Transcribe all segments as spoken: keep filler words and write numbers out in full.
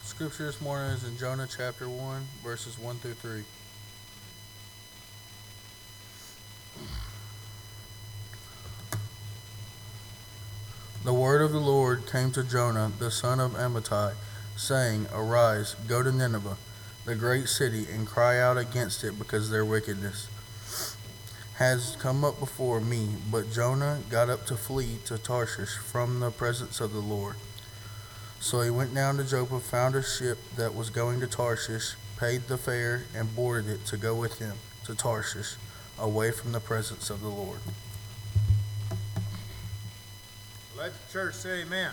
Scripture this morning is in Jonah chapter one, verses one through three. The word of the Lord came to Jonah, the son of Amittai, saying, Arise, go to Nineveh, the great city, and cry out against it, because their wickedness has come up before me. But Jonah got up to flee to Tarshish from the presence of the Lord. So he went down to Joppa, found a ship that was going to Tarshish, paid the fare, and boarded it to go with him to Tarshish, away from the presence of the Lord. Let the church say amen.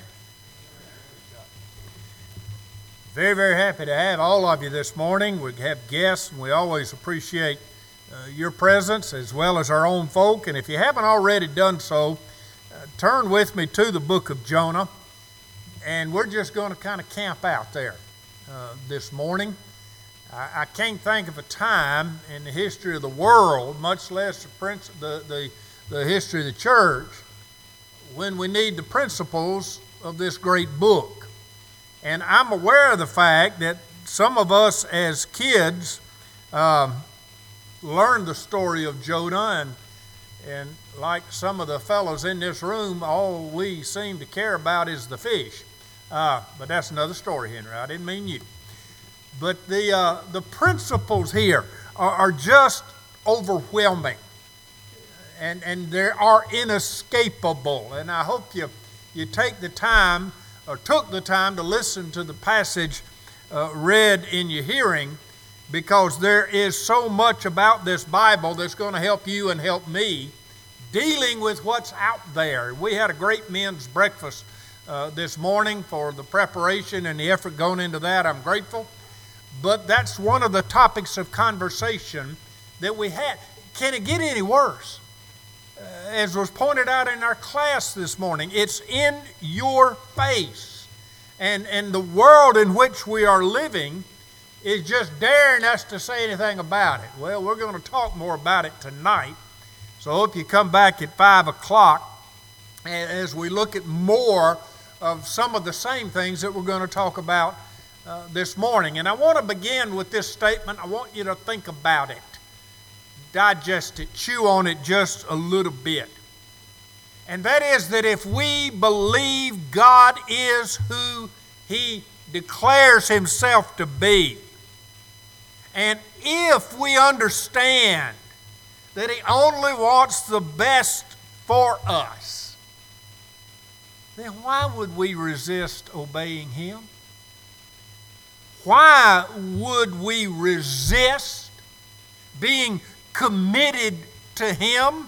Very, very happy to have all of you this morning. We have guests, and we always appreciate uh, your presence as well as our own folk. And if you haven't already done so, uh, turn with me to the book of Jonah. And we're just going to kind of camp out there uh, this morning. I, I can't think of a time in the history of the world, much less the, prince, the, the, the history of the church, when we need the principles of this great book. And I'm aware of the fact that some of us as kids um, learned the story of Jonah, and, and like some of the fellows in this room, all we seem to care about is the fish. Uh, but that's another story, Henry. I didn't mean you. But the, uh, the principles here are, are just overwhelming. And, and they are inescapable. And I hope you, you take the time, or took the time to listen to the passage uh, read in your hearing, because there is so much about this Bible that's going to help you and help me dealing with what's out there. We had a great men's breakfast uh, this morning for the preparation and the effort going into that. I'm grateful. But that's one of the topics of conversation that we had. Can it get any worse? Uh, as was pointed out in our class this morning, it's in your face. And, and the world in which we are living is just daring us to say anything about it. Well, we're going to talk more about it tonight. So I hope you come back at five o'clock as we look at more of some of the same things that we're going to talk about uh, this morning. And I want to begin with this statement. I want you to think about it. Digest it, chew on it just a little bit. And that is that if we believe God is who He declares Himself to be, and if we understand that He only wants the best for us, then why would we resist obeying Him? Why would we resist being committed to Him?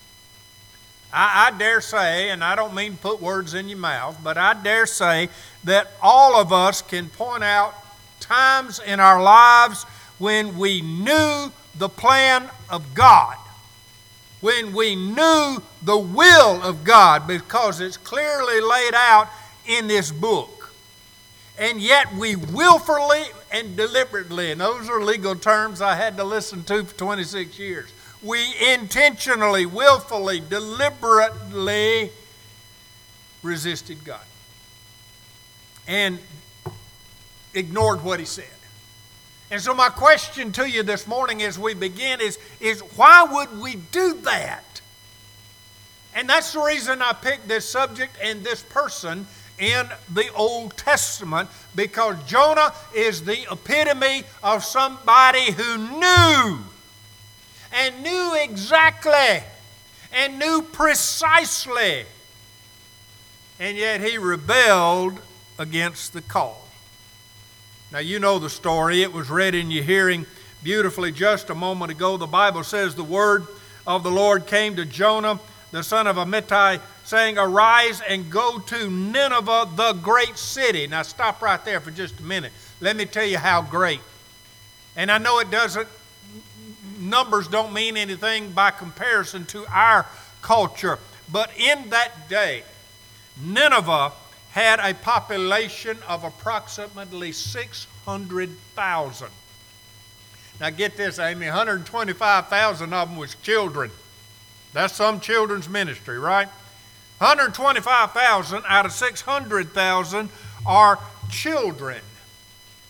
I, I dare say, and I don't mean to put words in your mouth, but I dare say that all of us can point out times in our lives when we knew the plan of God, when we knew the will of God, because it's clearly laid out in this book. And yet we willfully and deliberately, and those are legal terms I had to listen to for twenty-six years, we intentionally, willfully, deliberately resisted God and ignored what He said. And so my question to you this morning as we begin is, is why would we do that? And that's the reason I picked this subject and this person in the Old Testament, because Jonah is the epitome of somebody who knew and knew exactly and knew precisely, and yet he rebelled against the call. Now, you know the story. It was read in your hearing beautifully just a moment ago. The Bible says the word of the Lord came to Jonah, the son of Amittai, saying, Arise and go to Nineveh, the great city. Now, stop right there for just a minute. Let me tell you how great. And I know it doesn't, numbers don't mean anything by comparison to our culture. But in that day, Nineveh had a population of approximately six hundred thousand. Now get this, Amy, one hundred twenty-five thousand of them was children. That's some children's ministry, right? one hundred twenty-five thousand out of six hundred thousand are children.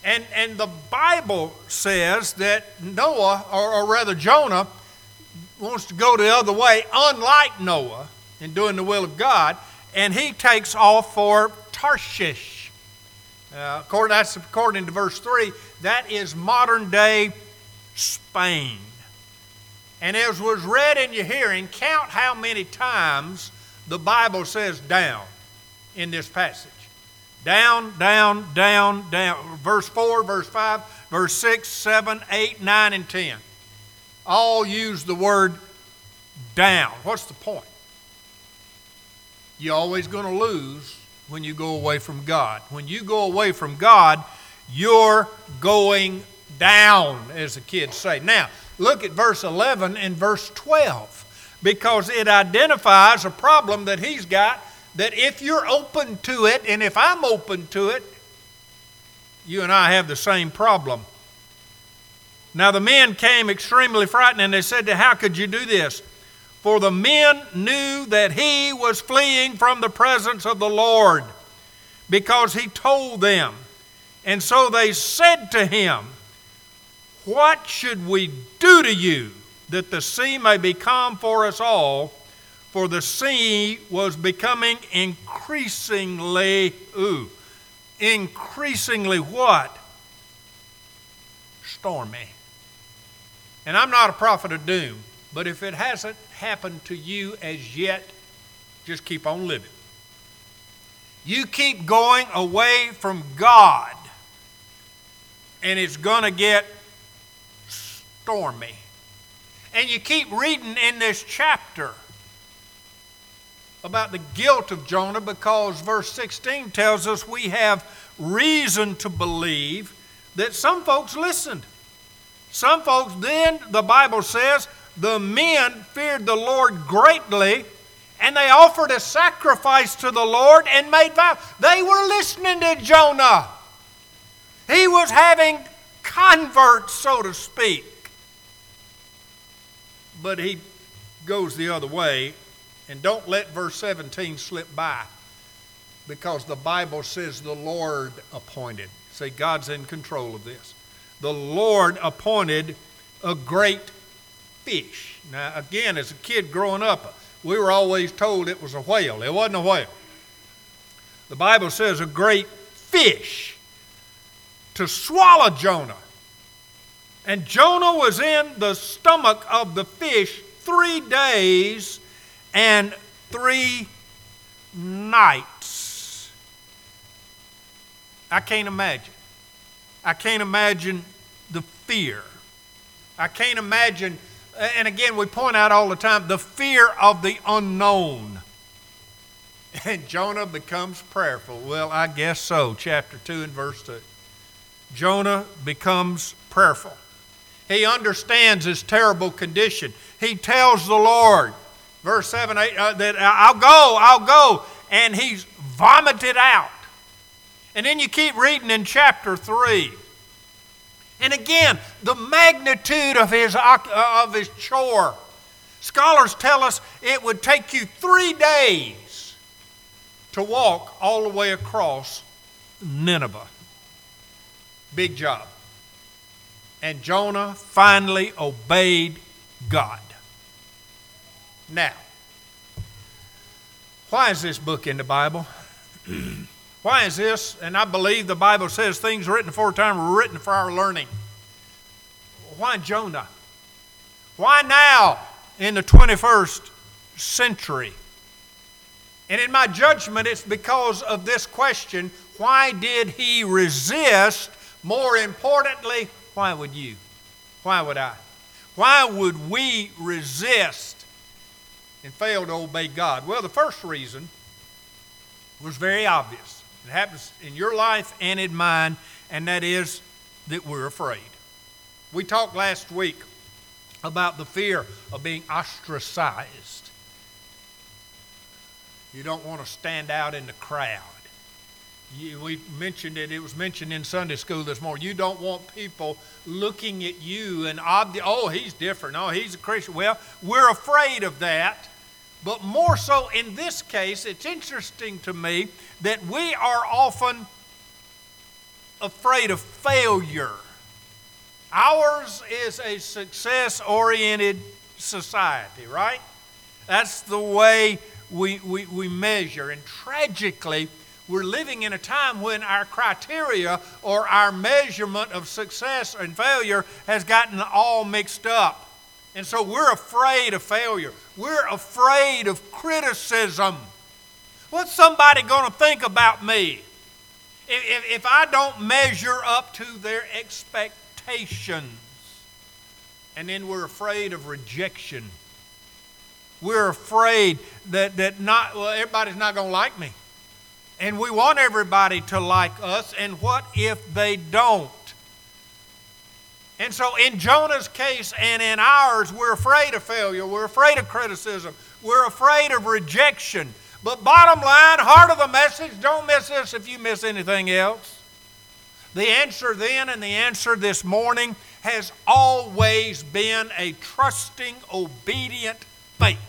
And, and the Bible says that Noah, or, or rather Jonah, wants to go the other way, unlike Noah, in doing the will of God, and he takes off for Tarshish. Uh, according, that's according to verse three, that is modern-day Spain. And as was read in your hearing, count how many times the Bible says down in this passage. Down, down, down, down. Verse four, verse five, verse six, seven, eight, nine, and ten. All use the word down. What's the point? You're always going to lose when you go away from God. When you go away from God, you're going down, as the kids say. Now, look at verse eleven and verse twelve, because it identifies a problem that he's got, that if you're open to it, and if I'm open to it, you and I have the same problem. Now the men came extremely frightened, and they said to him, how could you do this? For the men knew that he was fleeing from the presence of the Lord, because he told them. And so they said to him, what should we do to you, that the sea may be calm for us all? For the sea was becoming increasingly, ooh, increasingly what? Stormy. And I'm not a prophet of doom, but if it hasn't happened to you as yet, just keep on living. You keep going away from God, and it's going to get stormy. And you keep reading in this chapter about the guilt of Jonah, because verse sixteen tells us we have reason to believe that some folks listened. Some folks then, the Bible says, the men feared the Lord greatly, and they offered a sacrifice to the Lord and made vows. They were listening to Jonah. He was having converts, so to speak. But he goes the other way. And don't let verse seventeen slip by, because the Bible says the Lord appointed. Say, God's in control of this. The Lord appointed a great fish. Now, again, as a kid growing up, we were always told it was a whale. It wasn't a whale. The Bible says a great fish to swallow Jonah. And Jonah was in the stomach of the fish three days and three nights. I can't imagine. I can't imagine the fear. I can't imagine, and again, we point out all the time, the fear of the unknown. And Jonah becomes prayerful. Well, I guess so. Chapter two and verse two. Jonah becomes prayerful. He understands his terrible condition. He tells the Lord, verse seven, eight, uh, that I'll go, I'll go. And he's vomited out. And then you keep reading in chapter three. And again, the magnitude of his, uh, of his chore. Scholars tell us it would take you three days to walk all the way across Nineveh. Big job. And Jonah finally obeyed God. Now, why is this book in the Bible? Why is this? And I believe the Bible says things written aforetime were written for our learning. Why Jonah? Why now in the twenty-first century? And in my judgment, it's because of this question: why did he resist? More importantly, why would you? Why would I? Why would we resist and fail to obey God? Well, the first reason was very obvious. It happens in your life and in mine, and that is that we're afraid. We talked last week about the fear of being ostracized. You don't want to stand out in the crowd. You, we mentioned it, it was mentioned in Sunday school this morning. You don't want people looking at you and, obvi- oh, he's different. Oh, he's a Christian. Well, we're afraid of that. But more so in this case, it's interesting to me that we are often afraid of failure. Ours is a success-oriented society, right? That's the way we, we, we measure. And tragically, we're living in a time when our criteria or our measurement of success and failure has gotten all mixed up. And so we're afraid of failure. We're afraid of criticism. What's somebody going to think about me if, if, if I don't measure up to their expectations? And then we're afraid of rejection. We're afraid that, that not well, everybody's not going to like me. And we want everybody to like us, and what if they don't? And so in Jonah's case and in ours, we're afraid of failure. We're afraid of criticism. We're afraid of rejection. But bottom line, heart of the message, don't miss this if you miss anything else. The answer then and the answer this morning has always been a trusting, obedient faith.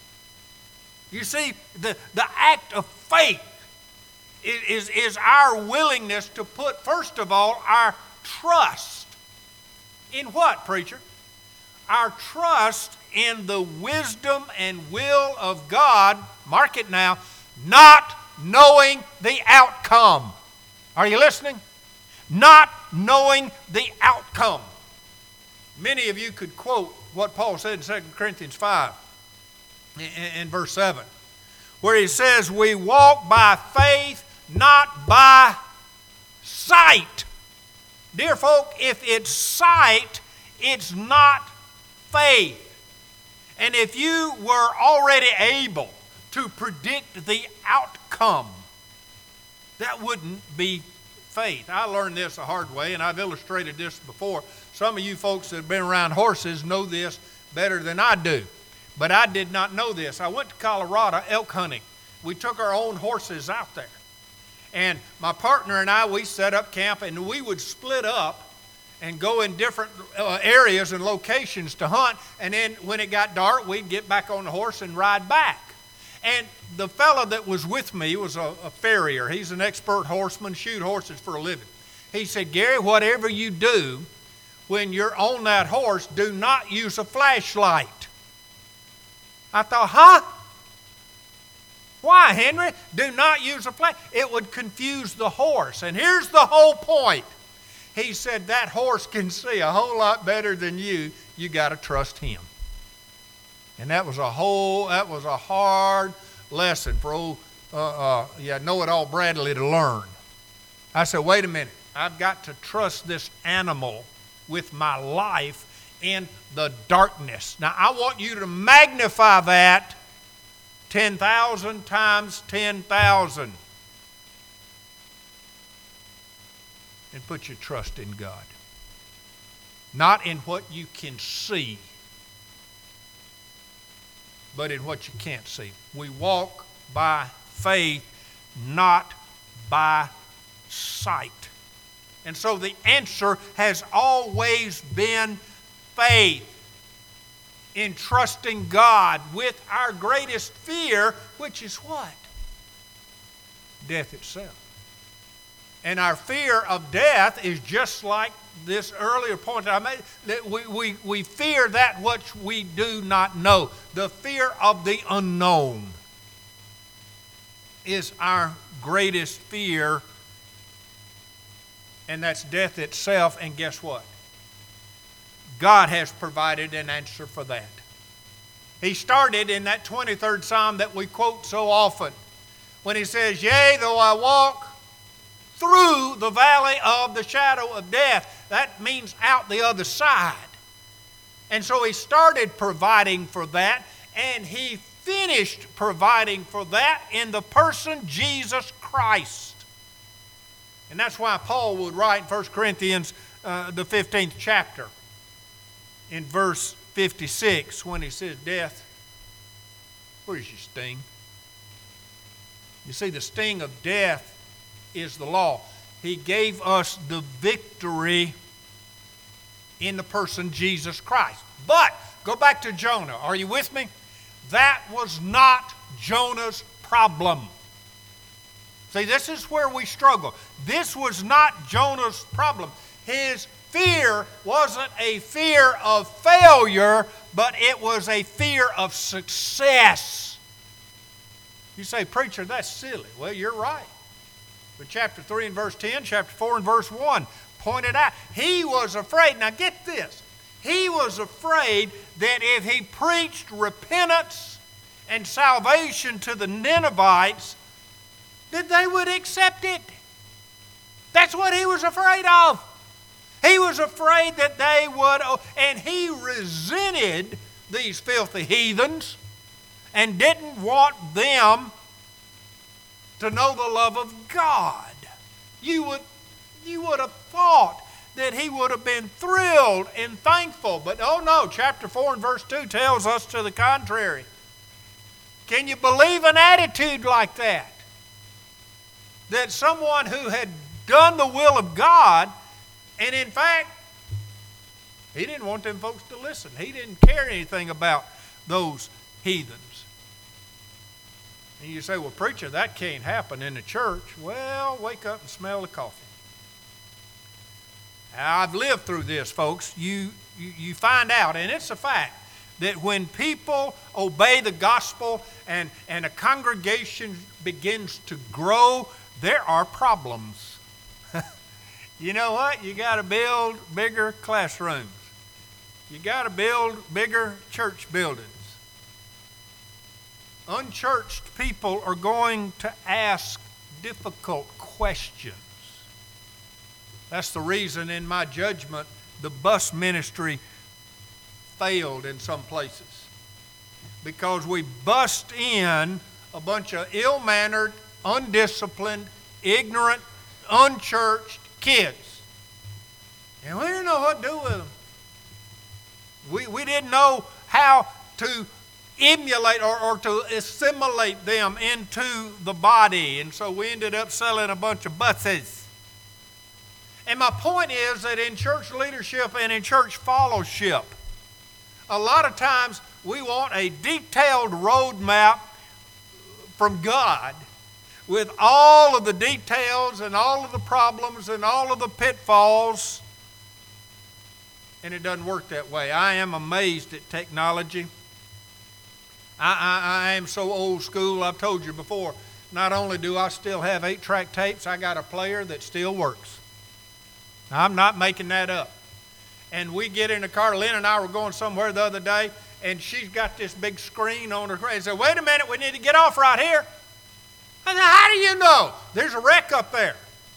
You see, the, the act of faith is, is, is our willingness to put, first of all, our trust in what, preacher? Our trust in the wisdom and will of God, mark it now, not knowing the outcome. Are you listening? Not knowing the outcome. Many of you could quote what Paul said in Second Corinthians five in, in verse seven, where he says, we walk by faith, not by sight. Dear folk, if it's sight, it's not faith. And if you were already able to predict the outcome, that wouldn't be faith. I learned this the hard way, and I've illustrated this before. Some of you folks that have been around horses know this better than I do. But I did not know this. I went to Colorado elk hunting. We took our own horses out there. And my partner and I, we set up camp, and we would split up and go in different uh, areas and locations to hunt. And then when it got dark, we'd get back on the horse and ride back. And the fellow that was with me was a, a farrier. He's an expert horseman, shoot horses for a living. He said, Gary, whatever you do when you're on that horse, do not use a flashlight. I thought, huh? Why, Henry? Do not use a flash. It would confuse the horse. And here's the whole point. He said that horse can see a whole lot better than you. You got to trust him. And that was a whole, that was a hard lesson for old, uh, uh, yeah, know-it-all Bradley to learn. I said, wait a minute. I've got to trust this animal with my life in the darkness. Now, I want you to magnify that ten thousand times ten thousand. And put your trust in God. Not in what you can see, but in what you can't see. We walk by faith, not by sight. And so the answer has always been faith in trusting God with our greatest fear, which is what? Death itself. And our fear of death is just like this earlier point that I made, that we, we, we fear that which we do not know. The fear of the unknown is our greatest fear, and that's death itself. And guess what? God has provided an answer for that. He started in that twenty-third Psalm that we quote so often when he says, yea, though I walk through the valley of the shadow of death. That means out the other side. And so he started providing for that, and he finished providing for that in the person Jesus Christ. And that's why Paul would write in First Corinthians, uh, the fifteenth chapter, in verse fifty-six, when he says, death, where's your sting? You see, the sting of death is the law. He gave us the victory in the person Jesus Christ. But, go back to Jonah. Are you with me? That was not Jonah's problem. See, this is where we struggle. This was not Jonah's problem. His fear wasn't a fear of failure, but it was a fear of success. You say, preacher, that's silly. Well, you're right. But chapter three and verse ten, chapter four and verse one pointed out, he was afraid. Now get this. He was afraid that if he preached repentance and salvation to the Ninevites, that they would accept it. That's what he was afraid of. He was afraid that they would, and he resented these filthy heathens and didn't want them to know the love of God. You would, you would have thought that he would have been thrilled and thankful. But oh no, chapter four and verse two tells us to the contrary. Can you believe an attitude like that? That someone who had done the will of God, and in fact, he didn't want them folks to listen. He didn't care anything about those heathens. And you say, well, preacher, that can't happen in the church. Well, wake up and smell the coffee. Now, I've lived through this, folks. You, you, you find out, and it's a fact, that when people obey the gospel and, and a congregation begins to grow, there are problems. You know what? You got to build bigger classrooms. You got to build bigger church buildings. Unchurched people are going to ask difficult questions. That's the reason, in my judgment, the bus ministry failed in some places. Because we bust in a bunch of ill-mannered, undisciplined, ignorant, unchurched kids. And we didn't know what to do with them. We, we didn't know how to emulate or, or to assimilate them into the body. And so we ended up selling a bunch of buses. And my point is that in church leadership and in church fellowship, a lot of times we want a detailed roadmap from God with all of the details and all of the problems and all of the pitfalls. And it doesn't work that way. I am amazed at technology. I, I, I am so old school, I've told you before. Not only do I still have eight-track tapes, I got a player that still works. I'm not making that up. And we get in the car, Lynn and I were going somewhere the other day, and she's got this big screen on her. And said, wait a minute, we need to get off right here. I said, how do you know? There's a wreck up there.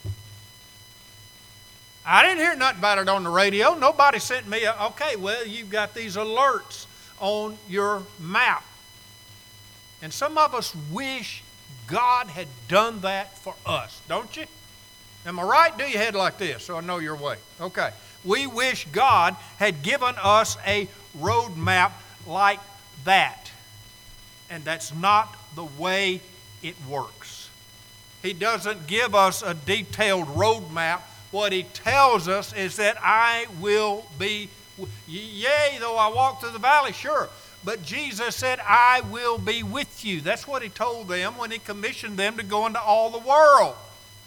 I didn't hear nothing about it on the radio. Nobody sent me a, okay, well, you've got these alerts on your map. And some of us wish God had done that for us, don't you? Am I right? Do your head like this so I know your way. Okay. We wish God had given us a road map like that. And that's not the way it works. He doesn't give us a detailed road map. What he tells us is that I will be, yea, though I walk through the valley, sure. But Jesus said, I will be with you. That's what he told them when he commissioned them to go into all the world.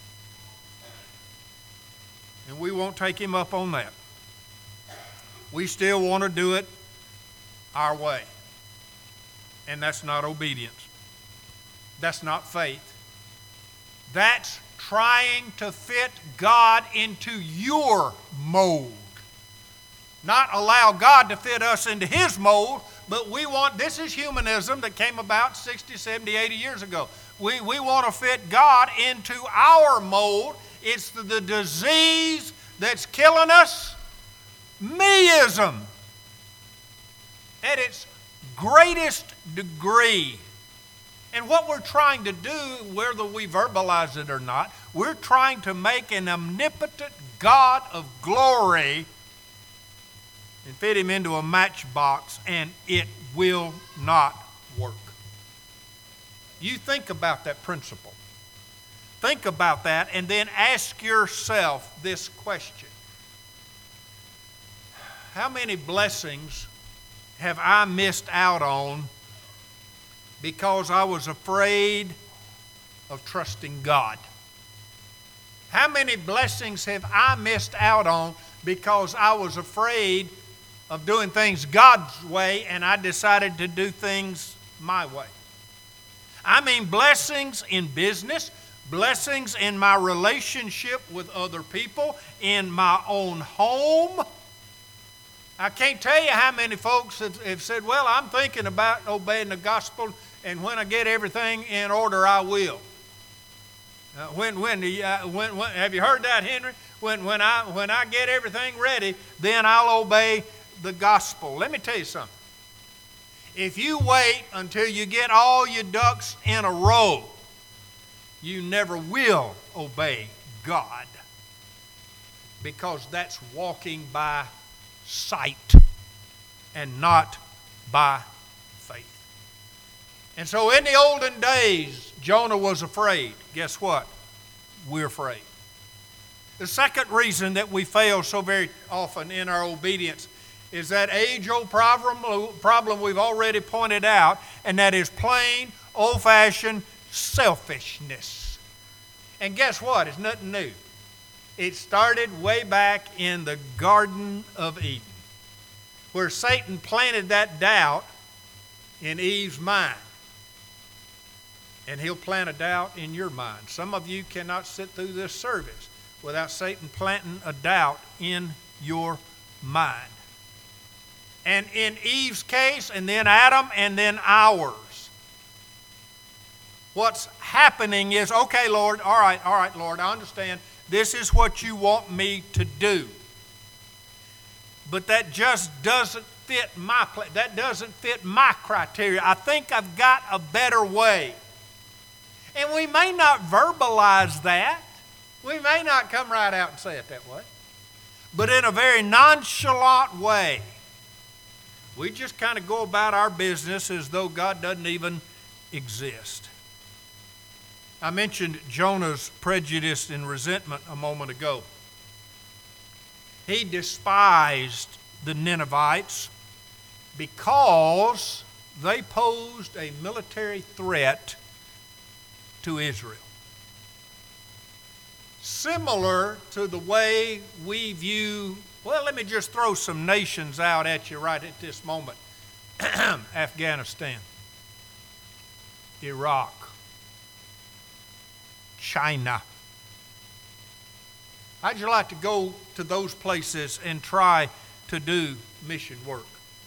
And we won't take him up on that. We still want to do it our way. And that's not obedience. That's not faith. That's trying to fit God into your mold. Not allow God to fit us into his mold, but we want, this is humanism that came about sixty, seventy, eighty years ago. We, we want to fit God into our mold. It's the, the disease that's killing us. Meism at its greatest degree. And what we're trying to do, whether we verbalize it or not, we're trying to make an omnipotent God of glory and fit him into a matchbox, and it will not work. You think about that principle. Think about that and then ask yourself this question. How many blessings have I missed out on because I was afraid of trusting God? How many blessings have I missed out on because I was afraid of doing things God's way and I decided to do things my way? I mean blessings in business, blessings in my relationship with other people, in my own home. I can't tell you how many folks have, have said, well, I'm thinking about obeying the gospel, and when I get everything in order, I will. Uh, when, when, the, uh, when, when, have you heard that, Henry? When, when, I, when I get everything ready, then I'll obey the gospel. Let me tell you something. If you wait until you get all your ducks in a row, you never will obey God, because that's walking by sight and not by faith. And so in the olden days, Jonah was afraid. Guess what? We're afraid. The second reason that we fail so very often in our obedience is that age-old problem, problem we've already pointed out, and that is plain, old-fashioned selfishness. And guess what? It's nothing new. It started way back in the Garden of Eden, where Satan planted that doubt in Eve's mind. And he'll plant a doubt in your mind. Some of you cannot sit through this service without Satan planting a doubt in your mind. And in Eve's case, and then Adam, and then ours, what's happening is, okay, Lord, all right, all right, Lord, I understand. This is what you want me to do. But that just doesn't fit my plan. That doesn't fit my criteria. I think I've got a better way. And we may not verbalize that. We may not come right out and say it that way. But in a very nonchalant way, we just kind of go about our business as though God doesn't even exist. I mentioned Jonah's prejudice and resentment a moment ago. He despised the Ninevites because they posed a military threat to Israel. Similar to the way we view, well, let me just throw some nations out at you right at this moment. Afghanistan, Iraq, China. How'd you like to go to those places and try to do mission work?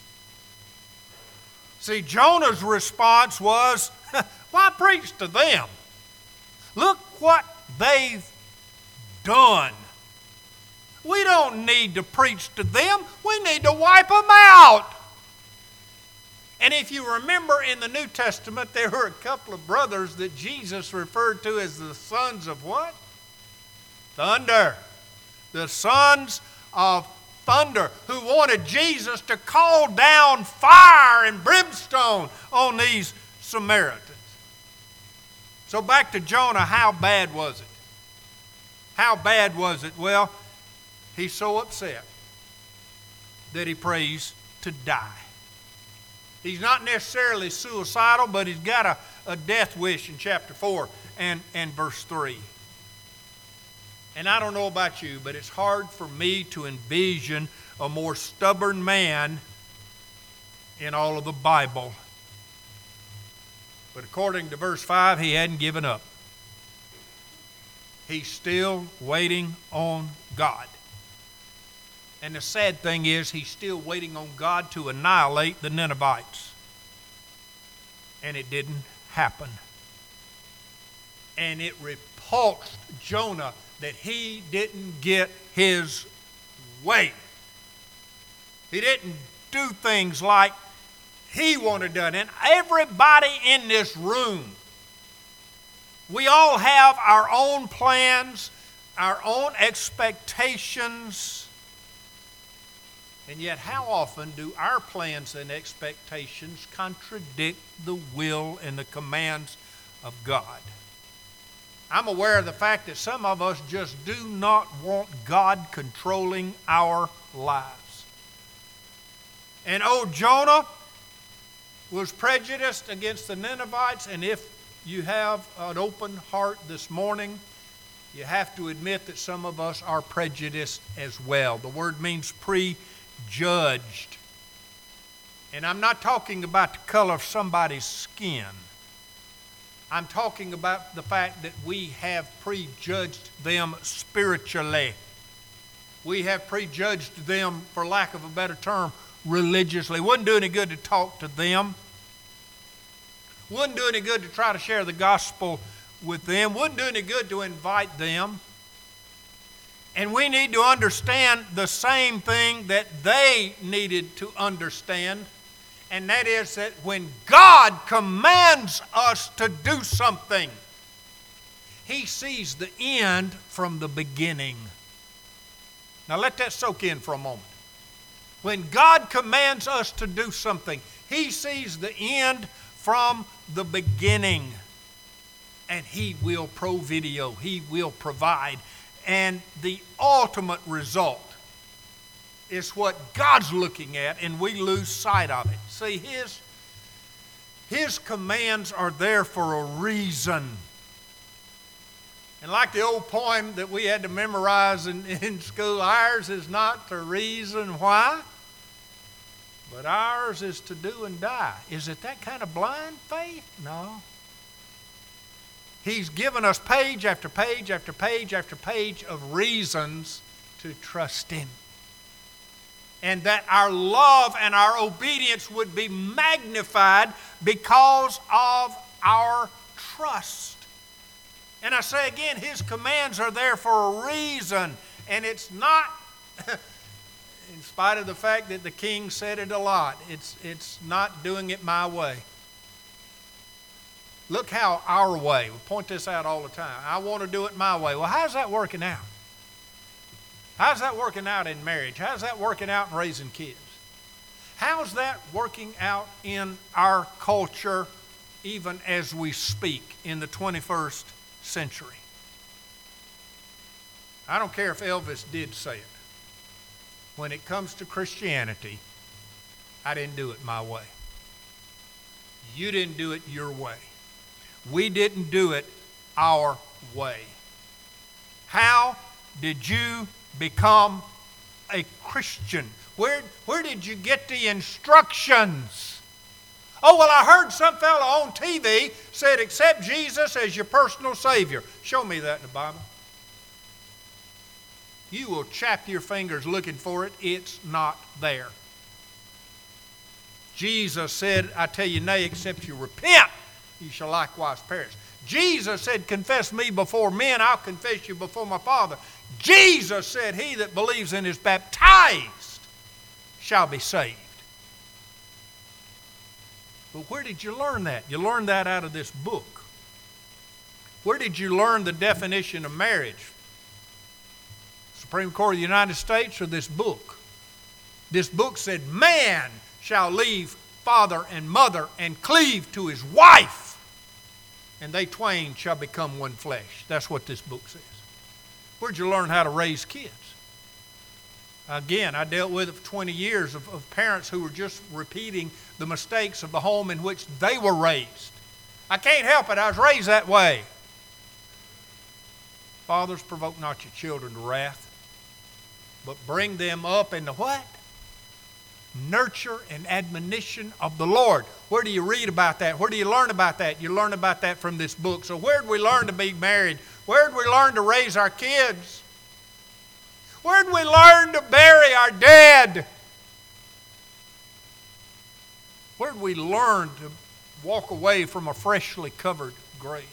See, Jonah's response was, why preach to them? Look what they've done. We don't need to preach to them. We need to wipe them out. And if you remember in the New Testament, there were a couple of brothers that Jesus referred to as the sons of what? Thunder. The sons of thunder, who wanted Jesus to call down fire and brimstone on these Samaritans. So back to Jonah, how bad was it? How bad was it? Well, he's so upset that he prays to die. He's not necessarily suicidal, but he's got a, a death wish in chapter four and, and verse three. And I don't know about you, but it's hard for me to envision a more stubborn man in all of the Bible. But according to verse five, he hadn't given up. He's still waiting on God. And the sad thing is, he's still waiting on God to annihilate the Ninevites. And it didn't happen. And it repulsed Jonah that he didn't get his way. He didn't do things like he wanted done. And everybody in this room, we all have our own plans, our own expectations. And yet, how often do our plans and expectations contradict the will and the commands of God? I'm aware of the fact that some of us just do not want God controlling our lives. And old Jonah was prejudiced against the Ninevites, and if you have an open heart this morning, you have to admit that some of us are prejudiced as well. The word means prejudged. And I'm not talking about the color of somebody's skin. I'm talking about the fact that we have prejudged them spiritually. We have prejudged them, for lack of a better term, religiously. It wouldn't do any good to talk to them. Wouldn't do any good to try to share the gospel with them. Wouldn't do any good to invite them. And we need to understand the same thing that they needed to understand. And that is that when God commands us to do something, He sees the end from the beginning. Now let that soak in for a moment. When God commands us to do something, He sees the end from the beginning. And He will pro-video. He will provide. And the ultimate result is what God's looking at, and we lose sight of it. See, His, His commands are there for a reason. And like the old poem that we had to memorize in, in school, ours is not the reason why, but ours is to do and die. Is it that kind of blind faith? No. He's given us page after page after page after page of reasons to trust Him. And that our love and our obedience would be magnified because of our trust. And I say again, His commands are there for a reason. And it's not, in spite of the fact that the king said it a lot, it's, it's not doing it my way. Look how our way, we point this out all the time. I want to do it my way. Well, how's that working out? How's that working out in marriage? How's that working out in raising kids? How's that working out in our culture even as we speak in the twenty-first century? I don't care if Elvis did say it. When it comes to Christianity, I didn't do it my way. You didn't do it your way. We didn't do it our way. How did you become a Christian? Where, where did you get the instructions? Oh, well, I heard some fellow on T V said accept Jesus as your personal Savior. Show me that in the Bible. You will chap your fingers looking for it. It's not there. Jesus said, I tell you nay, except you repent, you shall likewise perish. Jesus said, confess me before men, I'll confess you before my Father. Jesus said, he that believes and is baptized shall be saved. But where did you learn that? You learned that out of this book. Where did you learn the definition of marriage? Supreme Court of the United States or this book? This book said, man shall leave father and mother and cleave to his wife, and they twain shall become one flesh. That's what this book says. Where'd you learn how to raise kids? Again, I dealt with it for twenty years of, of parents who were just repeating the mistakes of the home in which they were raised. I can't help it. I was raised that way. Fathers, provoke not your children to wrath, but bring them up into what? Nurture and admonition of the Lord. Where do you read about that? Where do you learn about that? You learn about that from this book. So where did we learn to be married? Where did we learn to raise our kids? Where did we learn to bury our dead? Where did we learn to walk away from a freshly covered grave?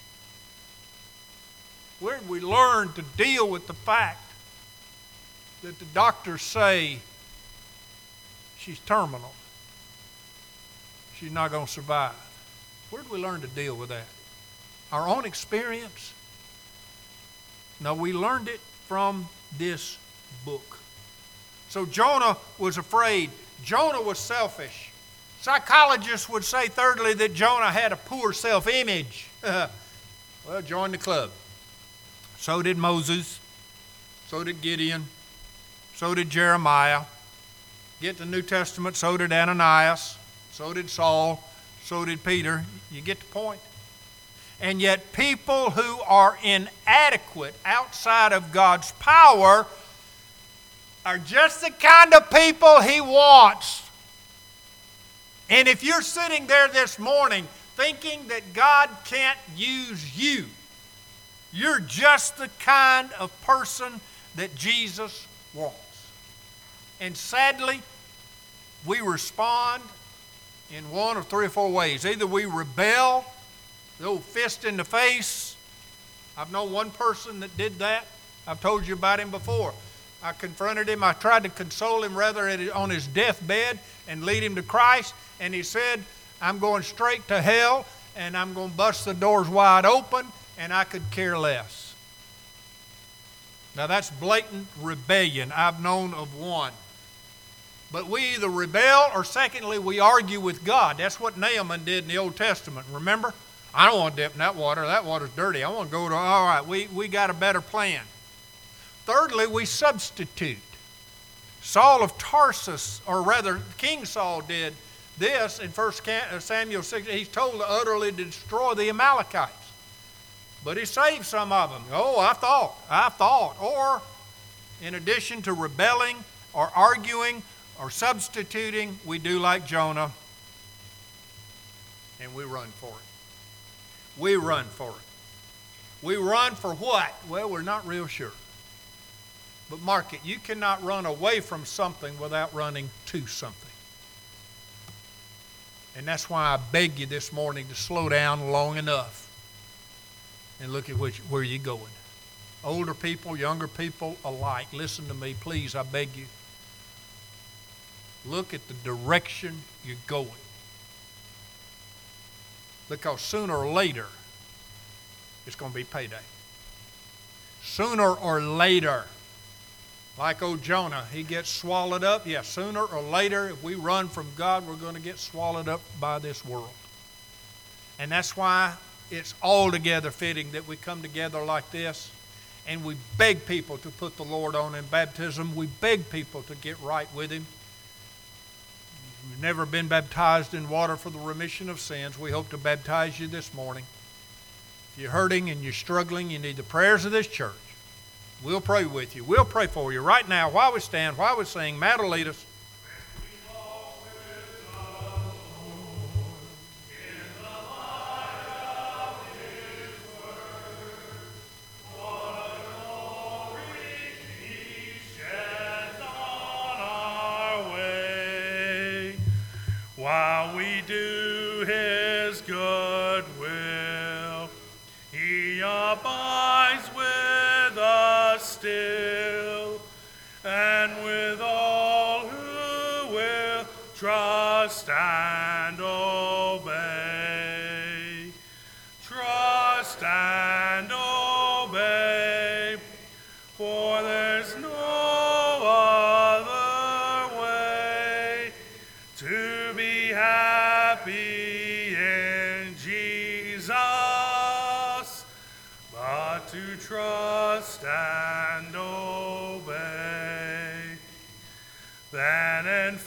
Where did we learn to deal with the fact that the doctors say she's terminal? She's not going to survive. Where did we learn to deal with that? Our own experience? No, we learned it from this book. So Jonah was afraid. Jonah was selfish. Psychologists would say, thirdly, that Jonah had a poor self-image. Well, join the club. So did Moses. So did Gideon. So did Jeremiah. Get the New Testament, so did Ananias. So did Saul. So did Peter. You get the point? And yet people who are inadequate outside of God's power are just the kind of people He wants. And if you're sitting there this morning thinking that God can't use you, you're just the kind of person that Jesus wants. And sadly, we respond in one of three or four ways. Either we rebel, the old fist in the face. I've known one person that did that. I've told you about him before. I confronted him. I tried to console him rather on his deathbed and lead him to Christ. And he said, I'm going straight to hell, and I'm going to bust the doors wide open, and I could care less. Now that's blatant rebellion. I've known of one. But we either rebel, or secondly, we argue with God. That's what Naaman did in the Old Testament. Remember? I don't want to dip in that water. That water's dirty. I want to go to, all right, we, we got a better plan. Thirdly, we substitute. Saul of Tarsus, or rather, King Saul did this in First Samuel six. He's told to utterly destroy the Amalekites. But he saved some of them. Oh, I thought, I thought. Or, in addition to rebelling or arguing or substituting, we do like Jonah, and we run for it. We run for it. We run for what? Well, we're not real sure. But mark it, you cannot run away from something without running to something. And that's why I beg you this morning to slow down long enough and look at which, where you're going. Older people, younger people alike, listen to me, please, I beg you. Look at the direction you're going. Because sooner or later, it's going to be payday. Sooner or later, like old Jonah, he gets swallowed up. Yeah, sooner or later, if we run from God, we're going to get swallowed up by this world. And that's why it's altogether fitting that we come together like this and we beg people to put the Lord on in baptism. We beg people to get right with Him. You've never been baptized in water for the remission of sins. We hope to baptize you this morning. If you're hurting and you're struggling, you need the prayers of this church. We'll pray with you. We'll pray for you right now while we stand, while we sing. Matt will lead us. While we do His good will, He abides with us still, and with all who will trust and obey. Trust and obey, for there's no other way to be happy in Jesus, but to trust and obey. Then in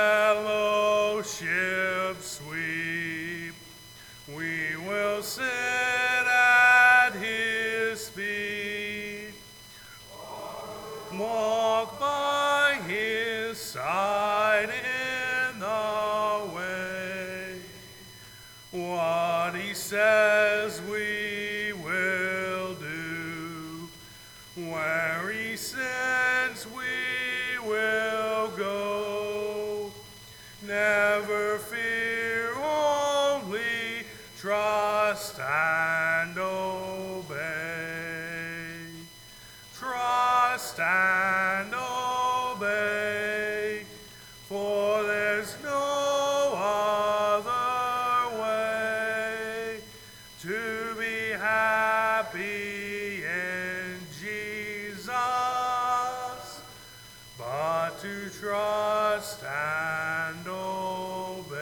fellowship sweet, we will sit at His feet, walk by His side in the way. What He says we will do, where He sends we will go. Never fear, only trust and obey. Trust and obey, for there's no other way to be happy in Jesus, but to trust and obey.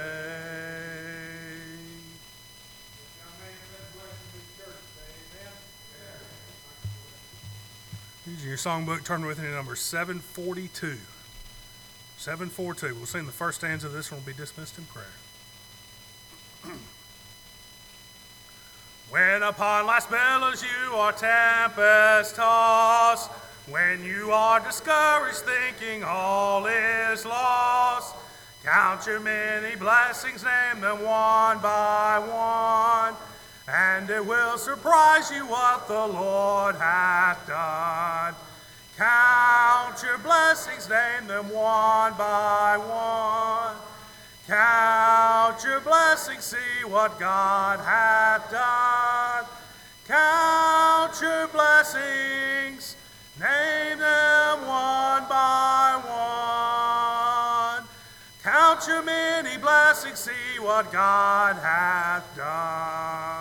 Using your songbook, turn with me to number seven forty-two. seven forty-two. We'll sing the first stanza of this, and we'll be dismissed in prayer. When upon life's billows you are tempest tossed, when you are discouraged thinking all is lost, count your many blessings, name them one by one, and it will surprise you what the Lord hath done. Count your blessings, name them one by one. Count your blessings, see what God hath done. Count your blessings, name them one by one. Count your many blessings, see what God hath done.